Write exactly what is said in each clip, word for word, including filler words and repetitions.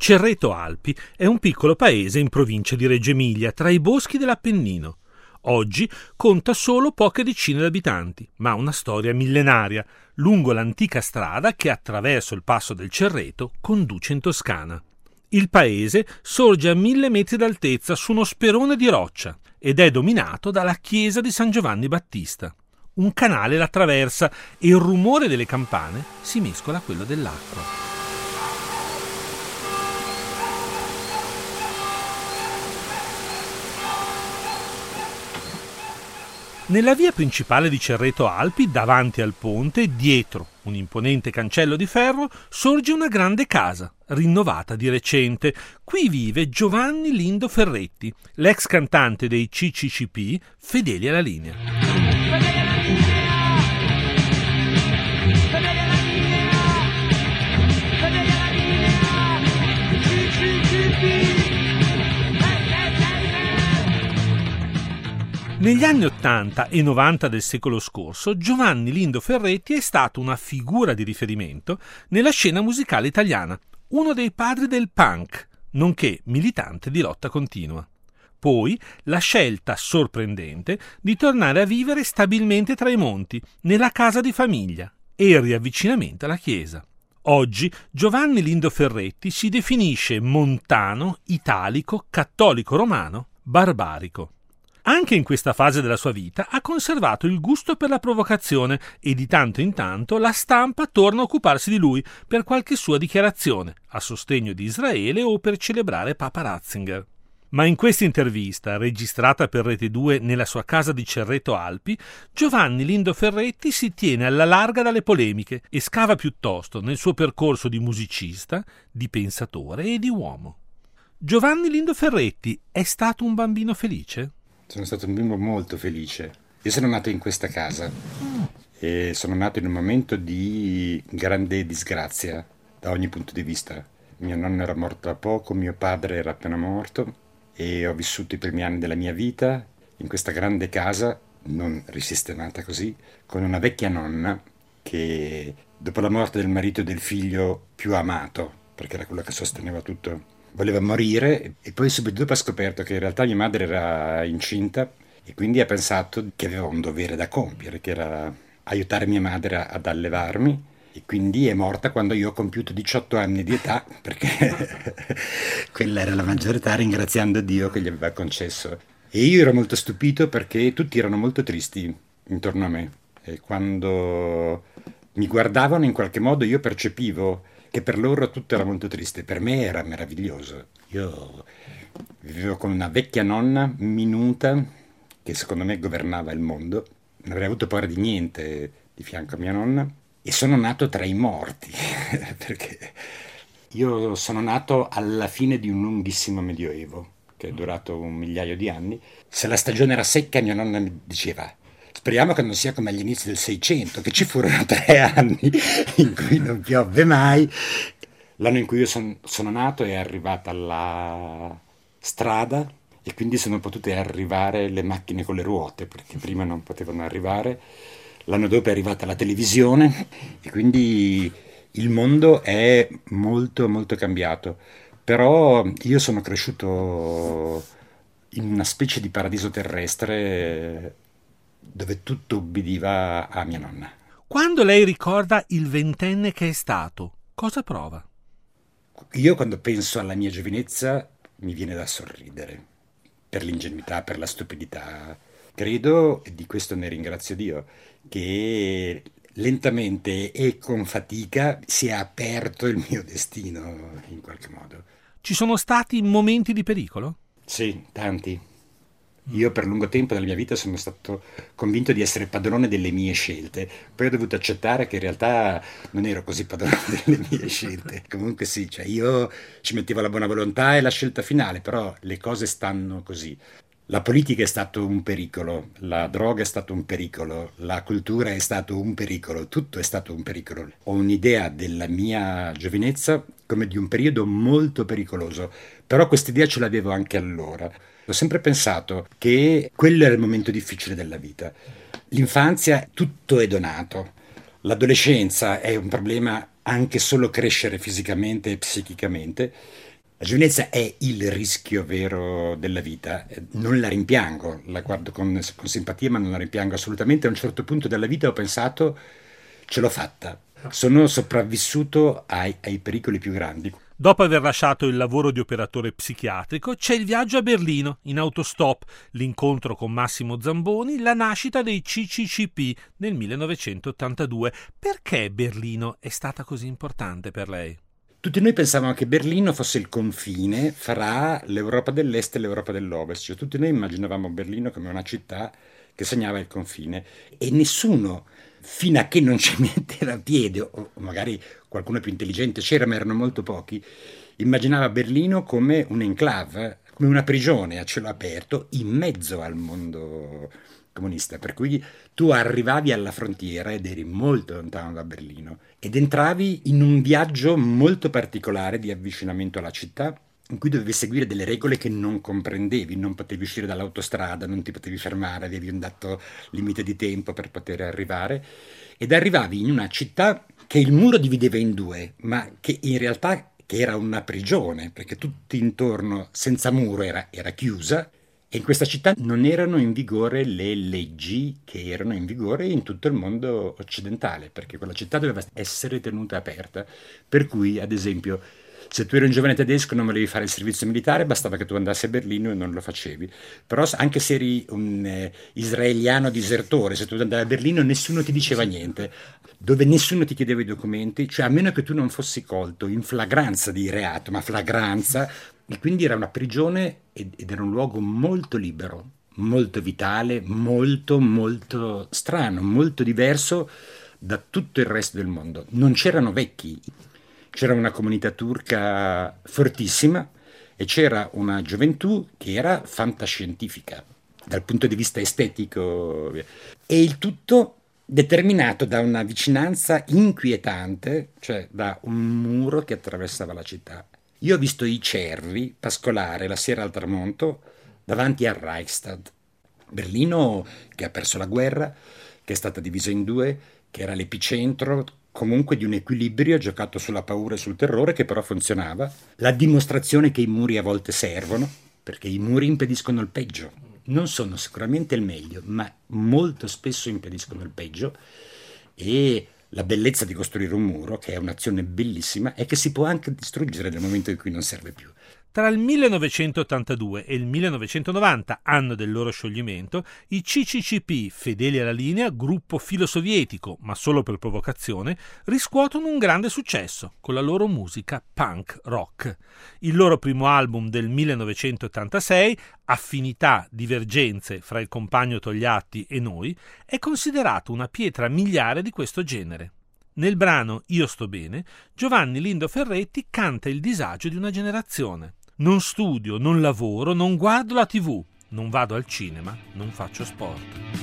Cerreto Alpi è un piccolo paese in provincia di Reggio Emilia, tra i boschi dell'Appennino. Oggi conta solo poche decine di abitanti, ma ha una storia millenaria, lungo l'antica strada che attraverso il passo del Cerreto conduce in Toscana. Il paese sorge a mille metri d'altezza su uno sperone di roccia ed è dominato dalla chiesa di San Giovanni Battista. Un canale l'attraversa e il rumore delle campane si mescola a quello dell'acqua. Nella via principale di Cerreto Alpi, davanti al ponte, dietro un imponente cancello di ferro, sorge una grande casa, rinnovata di recente. Qui vive Giovanni Lindo Ferretti, l'ex cantante dei C C C P, fedeli alla linea. Negli anni ottanta e novanta del secolo scorso, Giovanni Lindo Ferretti è stato una figura di riferimento nella scena musicale italiana, uno dei padri del punk, nonché militante di lotta continua. Poi la scelta sorprendente di tornare a vivere stabilmente tra i monti, nella casa di famiglia, e il riavvicinamento alla chiesa. Oggi Giovanni Lindo Ferretti si definisce montano, italico, cattolico romano, barbarico. Anche in questa fase della sua vita ha conservato il gusto per la provocazione e di tanto in tanto la stampa torna a occuparsi di lui per qualche sua dichiarazione a sostegno di Israele o per celebrare Papa Ratzinger. Ma in questa intervista, registrata per Rete due nella sua casa di Cerreto Alpi, Giovanni Lindo Ferretti si tiene alla larga dalle polemiche e scava piuttosto nel suo percorso di musicista, di pensatore e di uomo. Giovanni Lindo Ferretti è stato un bambino felice? Sono stato un bimbo molto felice. Io sono nato in questa casa e sono nato in un momento di grande disgrazia da ogni punto di vista. Mio nonno era morto da poco, mio padre era appena morto e ho vissuto i primi anni della mia vita in questa grande casa, non risistemata così, con una vecchia nonna che dopo la morte del marito e del figlio più amato, perché era quello che sosteneva tutto, voleva morire e poi subito dopo ha scoperto che in realtà mia madre era incinta e quindi ha pensato che aveva un dovere da compiere, che era aiutare mia madre ad allevarmi, e quindi è morta quando io ho compiuto diciotto anni di età, perché quella era la maggiore età, ringraziando Dio che gli aveva concesso. E io ero molto stupito perché tutti erano molto tristi intorno a me e quando mi guardavano in qualche modo io percepivo che per loro tutto era molto triste, per me era meraviglioso. Io vivevo con una vecchia nonna minuta che secondo me governava il mondo, non avrei avuto paura di niente di fianco a mia nonna e sono nato tra i morti, perché io sono nato alla fine di un lunghissimo medioevo che è durato un migliaio di anni. Se la stagione era secca mia nonna mi diceva: speriamo che non sia come agli inizi del Seicento, che ci furono tre anni in cui non piovve mai. L'anno in cui io son, sono nato è arrivata la strada e quindi sono potute arrivare le macchine con le ruote, perché prima non potevano arrivare. L'anno dopo è arrivata la televisione e quindi il mondo è molto molto cambiato. Però io sono cresciuto in una specie di paradiso terrestre dove tutto ubbidiva a mia nonna. Quando lei ricorda il ventenne che è stato, cosa prova? Io quando penso alla mia giovinezza mi viene da sorridere, per l'ingenuità, per la stupidità. Credo, e di questo ne ringrazio Dio, che lentamente e con fatica si è aperto il mio destino in qualche modo. Ci sono stati momenti di pericolo? Sì, tanti. Io per lungo tempo della mia vita sono stato convinto di essere padrone delle mie scelte, poi ho dovuto accettare che in realtà non ero così padrone delle mie scelte. Comunque sì, cioè io ci mettevo la buona volontà e la scelta finale, però le cose stanno così. La politica è stato un pericolo, la droga è stato un pericolo, la cultura è stato un pericolo, tutto è stato un pericolo. Ho un'idea della mia giovinezza come di un periodo molto pericoloso, però quest'idea ce l'avevo anche allora. Ho sempre pensato che quello era il momento difficile della vita. L'infanzia, tutto è donato. L'adolescenza è un problema anche solo crescere fisicamente e psichicamente. La giovinezza è il rischio vero della vita, non la rimpiango, la guardo con, con simpatia ma non la rimpiango assolutamente. A un certo punto della vita ho pensato, ce l'ho fatta, sono sopravvissuto ai, ai pericoli più grandi. Dopo aver lasciato il lavoro di operatore psichiatrico, c'è il viaggio a Berlino, in autostop, l'incontro con Massimo Zamboni, la nascita dei C C C P nel millenovecentottantadue. Perché Berlino è stata così importante per lei? Tutti noi pensavamo che Berlino fosse il confine fra l'Europa dell'Est e l'Europa dell'Ovest, cioè tutti noi immaginavamo Berlino come una città che segnava il confine e nessuno, fino a che non ci metteva a piede, o magari qualcuno più intelligente c'era ma erano molto pochi, immaginava Berlino come un enclave, come una prigione a cielo aperto in mezzo al mondo comunista, per cui tu arrivavi alla frontiera ed eri molto lontano da Berlino ed entravi in un viaggio molto particolare di avvicinamento alla città in cui dovevi seguire delle regole che non comprendevi, non potevi uscire dall'autostrada, non ti potevi fermare, avevi un dato limite di tempo per poter arrivare ed arrivavi in una città che il muro divideva in due, ma che in realtà che era una prigione, perché tutto intorno senza muro era, era chiusa. E in questa città non erano in vigore le leggi che erano in vigore in tutto il mondo occidentale, perché quella città doveva essere tenuta aperta. Per cui, ad esempio, se tu eri un giovane tedesco e non volevi fare il servizio militare, bastava che tu andassi a Berlino e non lo facevi. Però anche se eri un eh, israeliano disertore, se tu andavi a Berlino nessuno ti diceva niente. Dove nessuno ti chiedeva i documenti, cioè a meno che tu non fossi colto in flagranza di reato, ma flagranza. E quindi era una prigione ed era un luogo molto libero, molto vitale, molto molto strano, molto diverso da tutto il resto del mondo. Non c'erano vecchi, c'era una comunità turca fortissima e c'era una gioventù che era fantascientifica dal punto di vista estetico e il tutto determinato da una vicinanza inquietante, cioè da un muro che attraversava la città. Io ho visto i cervi pascolare la sera al tramonto davanti al Reichstag. Berlino che ha perso la guerra, che è stata divisa in due, che era l'epicentro comunque di un equilibrio giocato sulla paura e sul terrore che però funzionava. La dimostrazione che i muri a volte servono, perché i muri impediscono il peggio. Non sono sicuramente il meglio, ma molto spesso impediscono il peggio e la bellezza di costruire un muro, che è un'azione bellissima, è che si può anche distruggere nel momento in cui non serve più. Tra il millenovecentottantadue e il millenovecentonovanta, anno del loro scioglimento, i C C C P, fedeli alla linea, gruppo filosovietico, ma solo per provocazione, riscuotono un grande successo con la loro musica punk rock. Il loro primo album del millenovecentottantasei, Affinità, divergenze fra il compagno Togliatti e noi, è considerato una pietra miliare di questo genere. Nel brano Io sto bene, Giovanni Lindo Ferretti canta il disagio di una generazione. Non studio, non lavoro, non guardo la tivù, non vado al cinema, non faccio sport.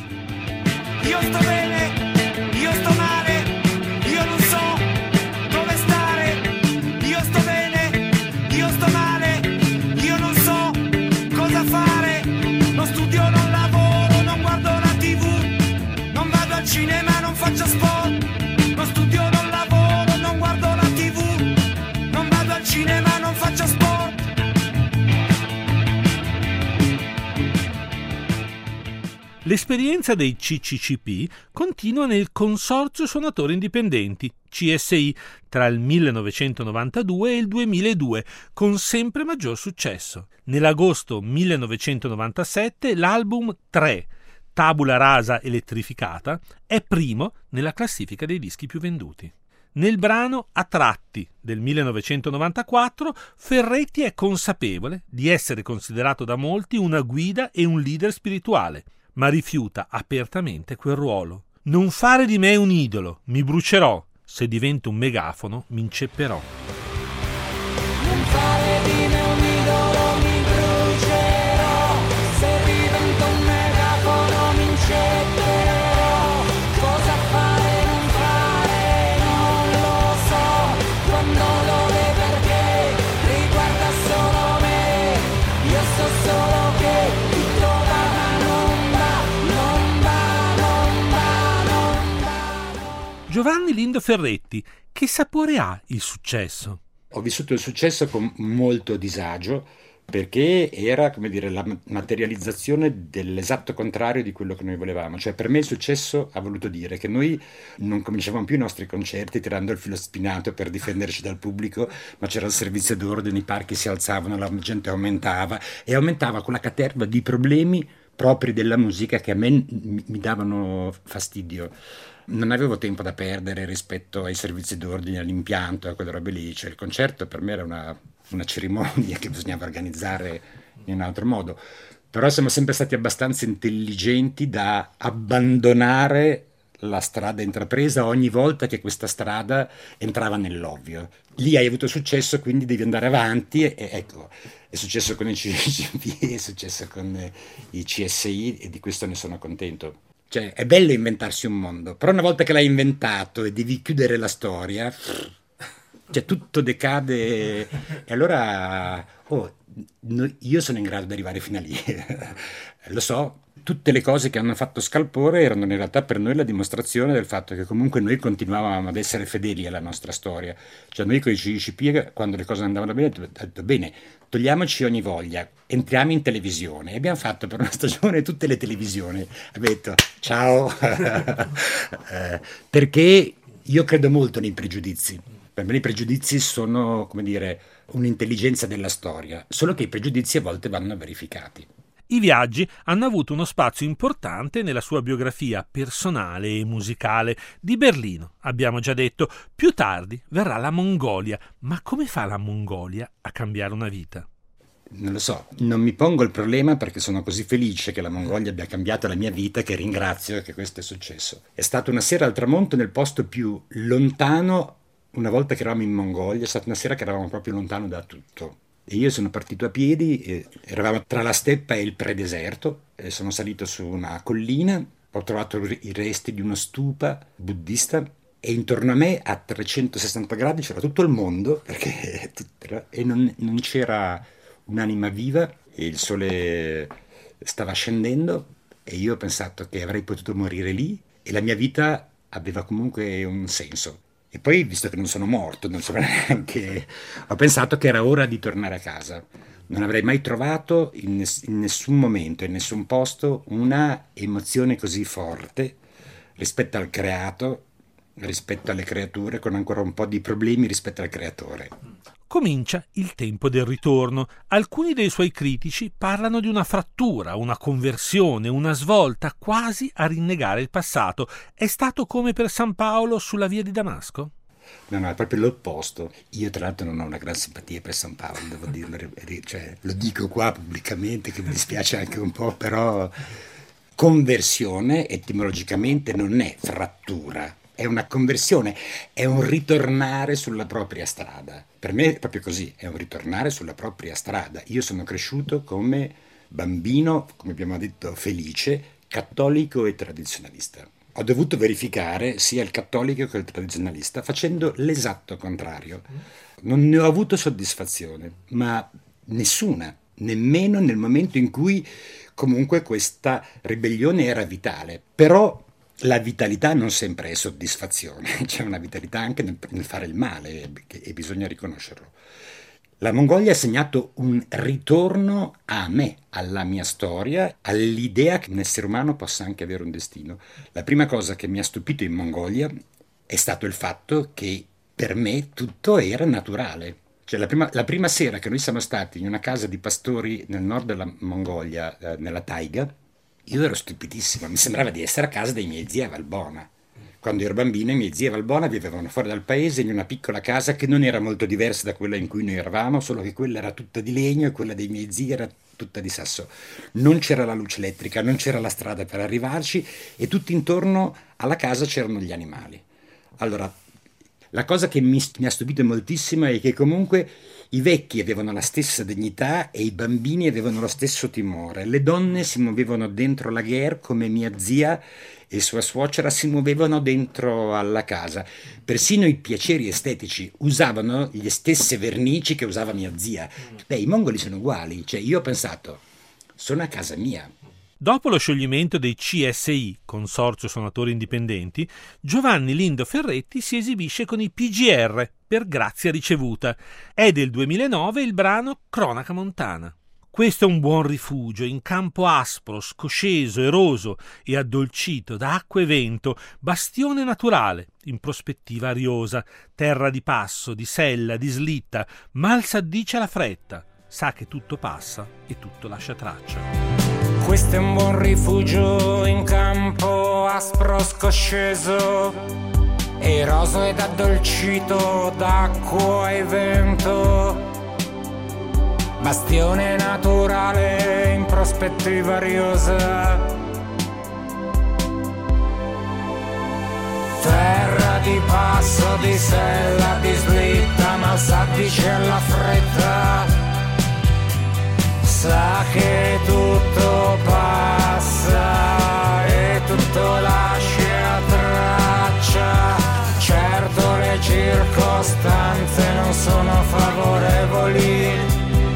Io sto bene, io sto male, io non so dove stare. Io sto bene, io sto male, io non so cosa fare. Non studio, non lavoro, non guardo la tivù, non vado al cinema, non faccio sport. Non studio, non lavoro, non guardo la tivù, non vado al cinema, non faccio sport. L'esperienza dei C C C P continua nel Consorzio Suonatori Indipendenti, C S I, tra il millenovecentonovantadue e il duemiladue, con sempre maggior successo. Nell'agosto millenovecentonovantasette l'album tre, Tabula rasa elettrificata, è primo nella classifica dei dischi più venduti. Nel brano A tratti del millenovecentonovantaquattro Ferretti è consapevole di essere considerato da molti una guida e un leader spirituale, ma rifiuta apertamente quel ruolo. Non fare di me un idolo, mi brucerò, se divento un megafono mi incepperò. Non fare di me un idolo, mi brucerò, se divento un megafono mi incepperò. Cosa fare, non fare, non lo so, quando, dove, perché, riguarda solo me. Io so solo che tutto va ma non va, non va, non va, non va. Giovanni Lindo Ferretti, che sapore ha il successo? Ho vissuto il successo con molto disagio perché era, come dire, la materializzazione dell'esatto contrario di quello che noi volevamo. Cioè, per me il successo ha voluto dire che noi non cominciavamo più i nostri concerti tirando il filo spinato per difenderci dal pubblico, ma c'era il servizio d'ordine, i parchi si alzavano, la gente aumentava e aumentava quella caterva di problemi propri della musica che a me mi davano fastidio. Non avevo tempo da perdere rispetto ai servizi d'ordine, all'impianto, a quelle robe lì. Cioè, il concerto per me era una, una cerimonia che bisognava organizzare in un altro modo. Però siamo sempre stati abbastanza intelligenti da abbandonare la strada intrapresa ogni volta che questa strada entrava nell'ovvio. Lì hai avuto successo, quindi devi andare avanti e, e ecco, è successo con i C C P, è successo con eh, i C S I e di questo ne sono contento. Cioè, è bello inventarsi un mondo, però una volta che l'hai inventato e devi chiudere la storia, cioè tutto decade e allora oh, no, io sono in grado di arrivare fino a lì. Lo so, tutte le cose che hanno fatto scalpore erano in realtà per noi la dimostrazione del fatto che comunque noi continuavamo ad essere fedeli alla nostra storia. Cioè noi con i C C P, quando le cose andavano bene, abbiamo detto bene, togliamoci ogni voglia, entriamo in televisione e abbiamo fatto per una stagione tutte le televisioni. Abbiamo detto ciao, eh, perché io credo molto nei pregiudizi. Per me i pregiudizi sono, come dire, un'intelligenza della storia, solo che i pregiudizi a volte vanno verificati. I viaggi hanno avuto uno spazio importante nella sua biografia personale e musicale. Di Berlino, abbiamo già detto, più tardi verrà la Mongolia. Ma come fa la Mongolia a cambiare una vita? Non lo so, non mi pongo il problema perché sono così felice che la Mongolia abbia cambiato la mia vita che ringrazio che questo è successo. È stata una sera al tramonto nel posto più lontano, una volta che eravamo in Mongolia, è stata una sera che eravamo proprio lontano da tutto. E io sono partito a piedi, e eravamo tra la steppa e il predeserto, e sono salito su una collina, ho trovato i resti di uno stupa buddista e intorno a me a trecentosessanta gradi c'era tutto il mondo perché, e non, non c'era un'anima viva e il sole stava scendendo e io ho pensato che avrei potuto morire lì e la mia vita aveva comunque un senso. E poi, visto che non sono morto, non so neanche, ho pensato che era ora di tornare a casa. Non avrei mai trovato in, ness- in nessun momento, in nessun posto, una emozione così forte rispetto al creato, rispetto alle creature, con ancora un po' di problemi rispetto al creatore. Comincia il tempo del ritorno. Alcuni dei suoi critici parlano di una frattura, una conversione, una svolta, quasi a rinnegare il passato. È stato come per San Paolo sulla via di Damasco? No, no, è proprio l'opposto. Io tra l'altro non ho una gran simpatia per San Paolo, devo dirlo, cioè, lo dico qua pubblicamente che mi dispiace anche un po', però conversione etimologicamente non è frattura. È una conversione, è un ritornare sulla propria strada. Per me è proprio così, è un ritornare sulla propria strada. Io sono cresciuto come bambino, come abbiamo detto, felice, cattolico e tradizionalista. Ho dovuto verificare sia il cattolico che il tradizionalista facendo l'esatto contrario. Non ne ho avuto soddisfazione, ma nessuna, nemmeno nel momento in cui comunque questa ribellione era vitale. Però la vitalità non sempre è soddisfazione, c'è una vitalità anche nel, nel fare il male e, e bisogna riconoscerlo. La Mongolia ha segnato un ritorno a me, alla mia storia, all'idea che un essere umano possa anche avere un destino. La prima cosa che mi ha stupito in Mongolia è stato il fatto che per me tutto era naturale. Cioè la prima, la prima sera che noi siamo stati in una casa di pastori nel nord della Mongolia, eh, nella taiga, io ero stupidissimo, mi sembrava di essere a casa dei miei zii a Valbona. Quando ero bambino i miei zii a Valbona vivevano fuori dal paese in una piccola casa che non era molto diversa da quella in cui noi eravamo, solo che quella era tutta di legno e quella dei miei zii era tutta di sasso. Non c'era la luce elettrica, non c'era la strada per arrivarci e tutti intorno alla casa c'erano gli animali. Allora, la cosa che mi, mi ha stupito moltissimo è che comunque i vecchi avevano la stessa dignità e i bambini avevano lo stesso timore. Le donne si muovevano dentro la guerra come mia zia e sua suocera si muovevano dentro alla casa. Persino i piaceri estetici usavano le stesse vernici che usava mia zia. Beh, i mongoli sono uguali. Cioè, io ho pensato, sono a casa mia. Dopo lo scioglimento dei C S I, Consorzio Suonatori Indipendenti, Giovanni Lindo Ferretti si esibisce con i P G R per Grazia Ricevuta. È del duemilanove il brano Cronaca Montana. Questo è un buon rifugio in campo aspro, scosceso, eroso e addolcito da acqua e vento, bastione naturale, in prospettiva ariosa, terra di passo, di sella, di slitta, mal s'addice alla fretta, sa che tutto passa e tutto lascia traccia. Questo è un buon rifugio in campo aspro, scosceso, eroso ed addolcito d'acqua e vento, bastione naturale in prospettiva ariosa, terra di passo, di sella, di slitta, ma s'addice alla fretta, sa che tutto passa e tutto lascia traccia. Certo le circostanze non sono favorevoli.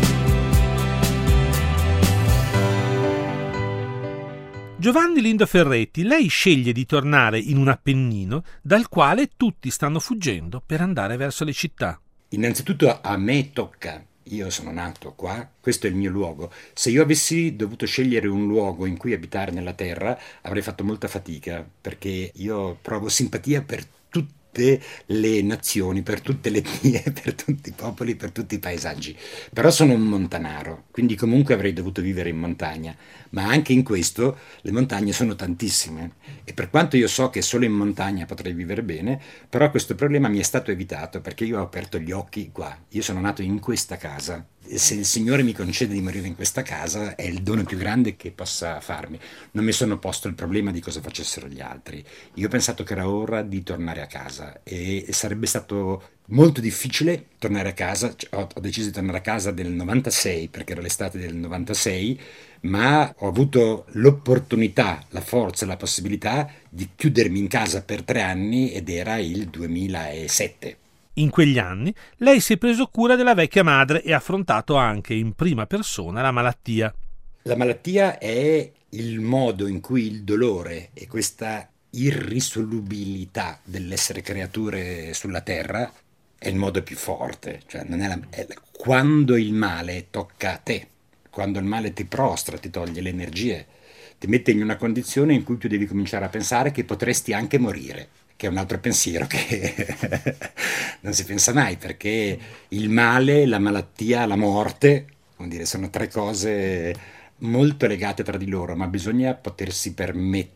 Giovanni Lindo Ferretti, lei sceglie di tornare in un Appennino dal quale tutti stanno fuggendo per andare verso le città. Innanzitutto a me tocca. Io sono nato qua, questo è il mio luogo. Se io avessi dovuto scegliere un luogo in cui abitare nella terra, avrei fatto molta fatica, perché io provo simpatia per tutte le nazioni, per tutte le etnie, per tutti i popoli, per tutti i paesaggi. Però sono un montanaro, quindi comunque avrei dovuto vivere in montagna. Ma anche in questo le montagne sono tantissime e per quanto io so che solo in montagna potrei vivere bene, però questo problema mi è stato evitato perché io ho aperto gli occhi qua. Io sono nato in questa casa e se il Signore mi concede di morire in questa casa è il dono più grande che possa farmi. Non mi sono posto il problema di cosa facessero gli altri. Io ho pensato che era ora di tornare a casa e sarebbe stato molto difficile tornare a casa. Ho, ho deciso di tornare a casa nel novantasei perché era l'estate del novantasei, ma ho avuto l'opportunità, la forza, la possibilità di chiudermi in casa per tre anni ed era il duemilasette. In quegli anni lei si è preso cura della vecchia madre e ha affrontato anche in prima persona la malattia. La malattia è il modo in cui il dolore e questa irrisolubilità dell'essere creature sulla terra è il modo più forte, cioè non è la, è la, quando il male tocca a te, quando il male ti prostra, ti toglie le energie, ti mette in una condizione in cui tu devi cominciare a pensare che potresti anche morire, che è un altro pensiero che non si pensa mai, perché il male, la malattia, la morte, vuol dire, sono tre cose molto legate tra di loro, ma bisogna potersi permettere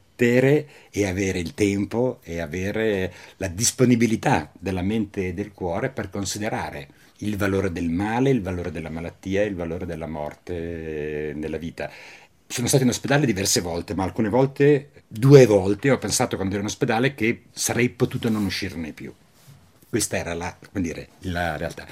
e avere il tempo e avere la disponibilità della mente e del cuore per considerare il valore del male, il valore della malattia, il valore della morte nella vita. Sono stato in ospedale diverse volte, ma alcune volte, due volte, ho pensato quando ero in ospedale che sarei potuto non uscirne più. Questa era la, come dire, la realtà.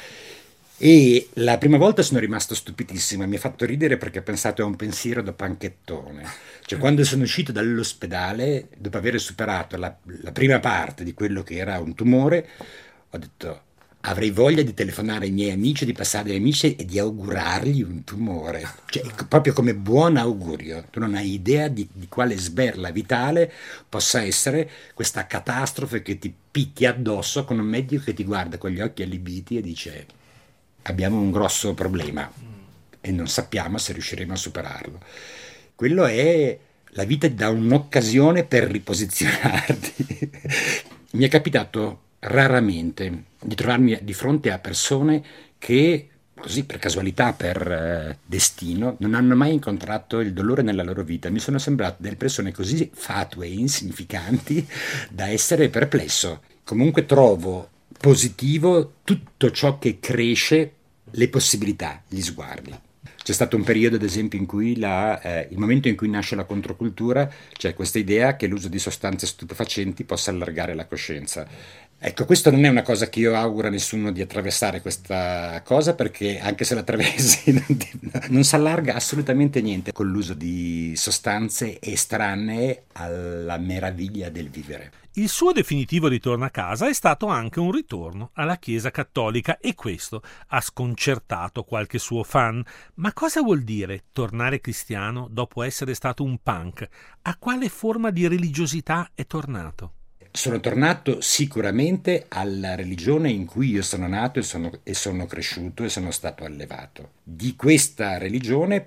E la prima volta sono rimasto stupitissimo, mi ha fatto ridere perché ho pensato a un pensiero da panchettone. Cioè quando sono uscito dall'ospedale, dopo aver superato la, la prima parte di quello che era un tumore, ho detto avrei voglia di telefonare ai miei amici, di passare agli amici e di augurargli un tumore. Cioè proprio come buon augurio. Tu non hai idea di, di quale sberla vitale possa essere questa catastrofe che ti picchia addosso con un medico che ti guarda con gli occhi allibiti e dice abbiamo un grosso problema e non sappiamo se riusciremo a superarlo. Quello è la vita da un'occasione per riposizionarti. Mi è capitato raramente di trovarmi di fronte a persone che, così per casualità, per eh, destino, non hanno mai incontrato il dolore nella loro vita. Mi sono sembrate delle persone così fatue e insignificanti da essere perplesso. Comunque trovo positivo tutto ciò che cresce, le possibilità, gli sguardi. C'è stato un periodo, ad esempio, in cui la, eh, il momento in cui nasce la controcultura, c'è questa idea che l'uso di sostanze stupefacenti possa allargare la coscienza. Ecco, questo non è una cosa che io auguro a nessuno di attraversare questa cosa, perché anche se la attraversi non, ti- non si allarga assolutamente niente con l'uso di sostanze estranee alla meraviglia del vivere. Il suo definitivo ritorno a casa è stato anche un ritorno alla Chiesa cattolica e questo ha sconcertato qualche suo fan. Ma cosa vuol dire tornare cristiano dopo essere stato un punk? A quale forma di religiosità è tornato? Sono tornato sicuramente alla religione in cui io sono nato e sono, e sono cresciuto e sono stato allevato. Di questa religione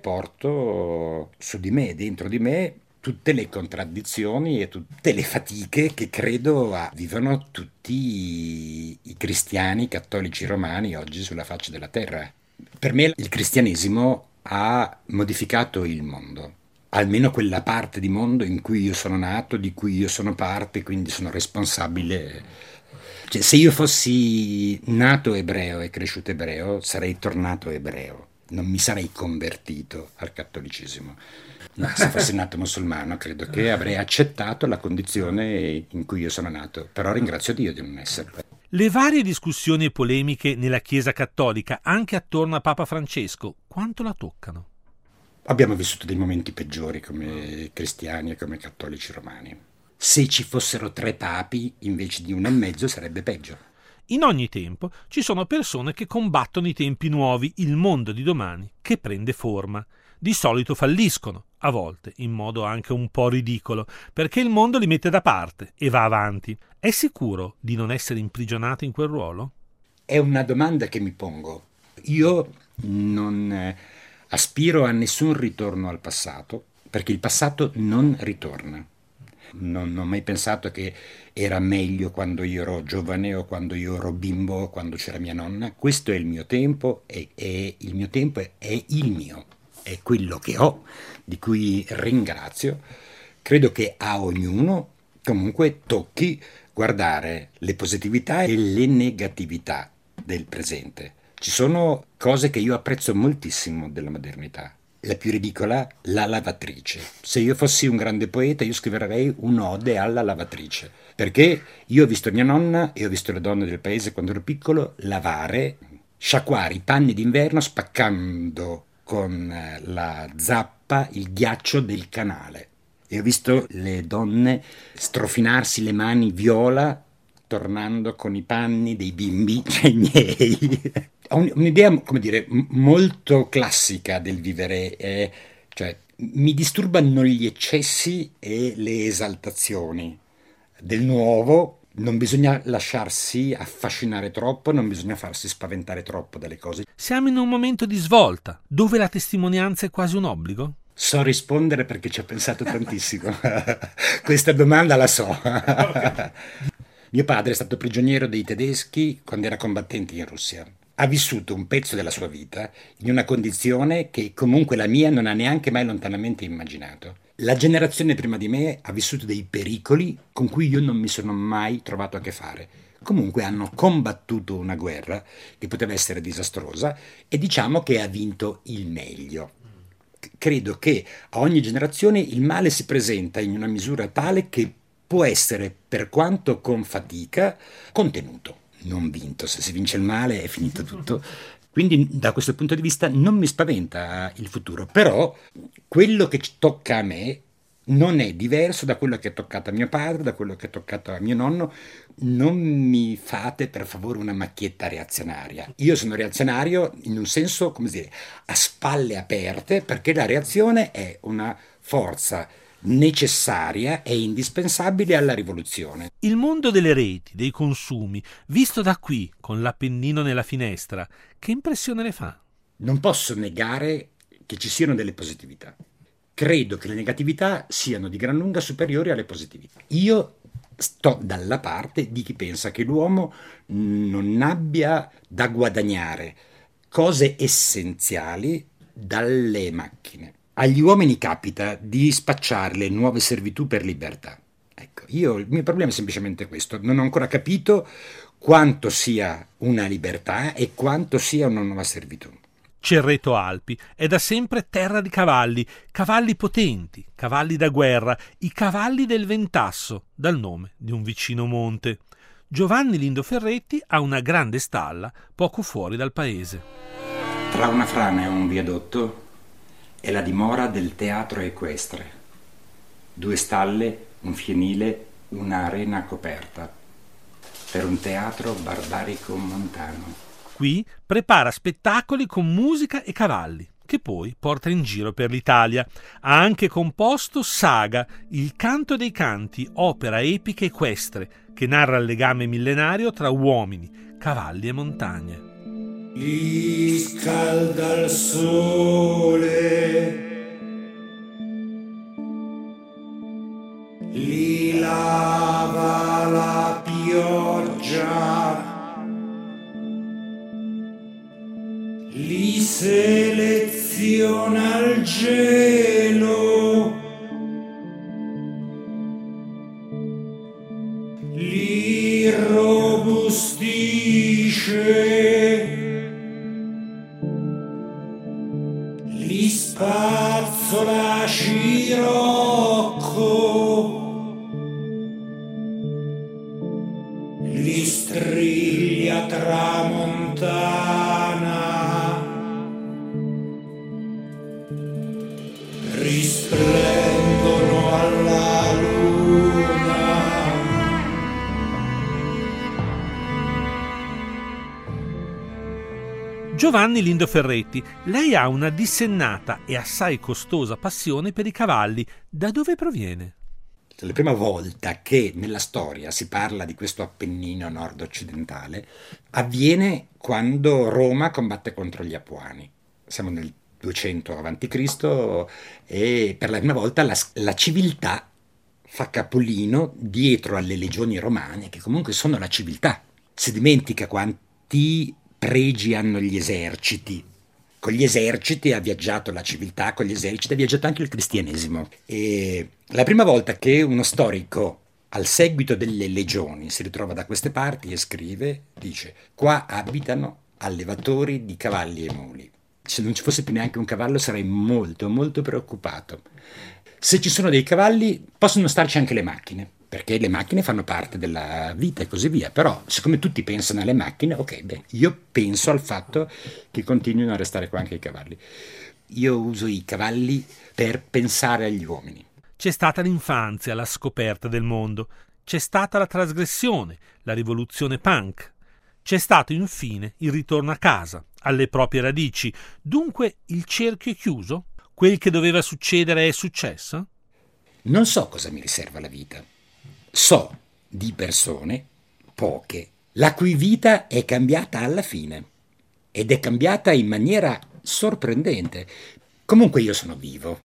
porto su di me, dentro di me, tutte le contraddizioni e tutte le fatiche che credo ah, vivono tutti i, i cristiani cattolici romani oggi sulla faccia della terra. Per me il cristianesimo ha modificato il mondo. Almeno quella parte di mondo in cui io sono nato, di cui io sono parte, quindi sono responsabile. Cioè, se io fossi nato ebreo e cresciuto ebreo, sarei tornato ebreo, non mi sarei convertito al cattolicesimo. No, se fossi nato musulmano, credo che avrei accettato la condizione in cui io sono nato, però ringrazio Dio di non esserlo. Le varie discussioni e polemiche nella Chiesa cattolica, anche attorno a Papa Francesco, quanto la toccano? Abbiamo vissuto dei momenti peggiori come cristiani e come cattolici romani. Se ci fossero tre papi invece di uno e mezzo sarebbe peggio. In ogni tempo ci sono persone che combattono i tempi nuovi, il mondo di domani, che prende forma. Di solito falliscono, a volte in modo anche un po' ridicolo, perché il mondo li mette da parte e va avanti. È sicuro di non essere imprigionato in quel ruolo? È una domanda che mi pongo. Io non eh, aspiro a nessun ritorno al passato, perché il passato non ritorna. Non, non ho mai pensato che era meglio quando io ero giovane o quando io ero bimbo o quando c'era mia nonna. Questo è il mio tempo e, e il mio tempo è, è il mio, è quello che ho, di cui ringrazio. Credo che a ognuno comunque tocchi guardare le positività e le negatività del presente. Ci sono cose che io apprezzo moltissimo della modernità. La più ridicola, la lavatrice. Se io fossi un grande poeta, io scriverei un'ode alla lavatrice. Perché io ho visto mia nonna e ho visto le donne del paese quando ero piccolo lavare, sciacquare i panni d'inverno spaccando con la zappa il ghiaccio del canale. E ho visto le donne strofinarsi le mani viola tornando con i panni dei bimbi, cioè i miei. Ho un'idea, come dire, molto classica del vivere, eh, cioè mi disturbano gli eccessi e le esaltazioni del nuovo. Non bisogna lasciarsi affascinare troppo, non bisogna farsi spaventare troppo dalle cose. Siamo in un momento di svolta, dove la testimonianza è quasi un obbligo? So rispondere perché ci ho pensato tantissimo. Questa domanda la so. Mio padre è stato prigioniero dei tedeschi quando era combattente in Russia. Ha vissuto un pezzo della sua vita in una condizione che comunque la mia non ha neanche mai lontanamente immaginato. La generazione prima di me ha vissuto dei pericoli con cui io non mi sono mai trovato a che fare. Comunque hanno combattuto una guerra che poteva essere disastrosa e diciamo che ha vinto il meglio. Credo che a ogni generazione il male si presenta in una misura tale che può essere, per quanto con fatica, contenuto. Non vinto, se si vince il male è finito tutto. Quindi da questo punto di vista non mi spaventa il futuro, però quello che tocca a me non è diverso da quello che è toccato a mio padre, da quello che è toccato a mio nonno. Non mi fate per favore una macchietta reazionaria. Io sono reazionario in un senso, come dire, a spalle aperte, perché la reazione è una forza necessaria e indispensabile alla rivoluzione. Il mondo delle reti, dei consumi, visto da qui, con l'Appennino nella finestra, che impressione le fa? Non posso negare che ci siano delle positività. Credo che le negatività siano di gran lunga superiori alle positività. Io sto dalla parte di chi pensa che l'uomo non abbia da guadagnare cose essenziali dalle macchine. Agli uomini capita di spacciarle nuove servitù per libertà. Ecco, io il mio problema è semplicemente questo. Non ho ancora capito quanto sia una libertà e quanto sia una nuova servitù. Cerreto Alpi è da sempre terra di cavalli, cavalli potenti, cavalli da guerra, i cavalli del Ventasso, dal nome di un vicino monte. Giovanni Lindo Ferretti ha una grande stalla poco fuori dal paese. Tra una frana e un viadotto è la dimora del teatro equestre. Due stalle, un fienile, un'arena coperta. Per un teatro barbarico montano. Qui prepara spettacoli con musica e cavalli, che poi porta in giro per l'Italia. Ha anche composto Saga, il canto dei canti, opera epica equestre, che narra il legame millenario tra uomini, cavalli e montagne. Li scalda il sole, li lava la pioggia, li seleziona il gelo, li robustisce, li spazzola scirocco, li striglia tramontana, risplendono alla luna. Giovanni Lindo Ferretti, lei ha una dissennata e assai costosa passione per i cavalli. Da dove proviene? La prima volta che nella storia si parla di questo Appennino nord-occidentale avviene quando Roma combatte contro gli Apuani. Siamo nel duecento avanti Cristo e per la prima volta la, la civiltà fa capolino dietro alle legioni romane, che comunque sono la civiltà. Si dimentica quanti pregi hanno gli eserciti. Con gli eserciti ha viaggiato la civiltà, con gli eserciti ha viaggiato anche il cristianesimo. E la prima volta che uno storico, al seguito delle legioni, si ritrova da queste parti e scrive, dice: qua abitano allevatori di cavalli e muli. Se non ci fosse più neanche un cavallo sarei molto molto preoccupato. Se ci sono dei cavalli possono starci anche le macchine, perché le macchine fanno parte della vita e così via, però siccome tutti pensano alle macchine, ok, beh, io penso al fatto che continuino a restare qua anche i cavalli. Io uso i cavalli per pensare agli uomini. C'è stata l'infanzia, la scoperta del mondo, c'è stata la trasgressione, la rivoluzione punk, c'è stato infine il ritorno a casa, alle proprie radici. Dunque il cerchio è chiuso? Quel che doveva succedere è successo? Non so cosa mi riserva la vita. So di persone, poche, la cui vita è cambiata alla fine ed è cambiata in maniera sorprendente. Comunque io sono vivo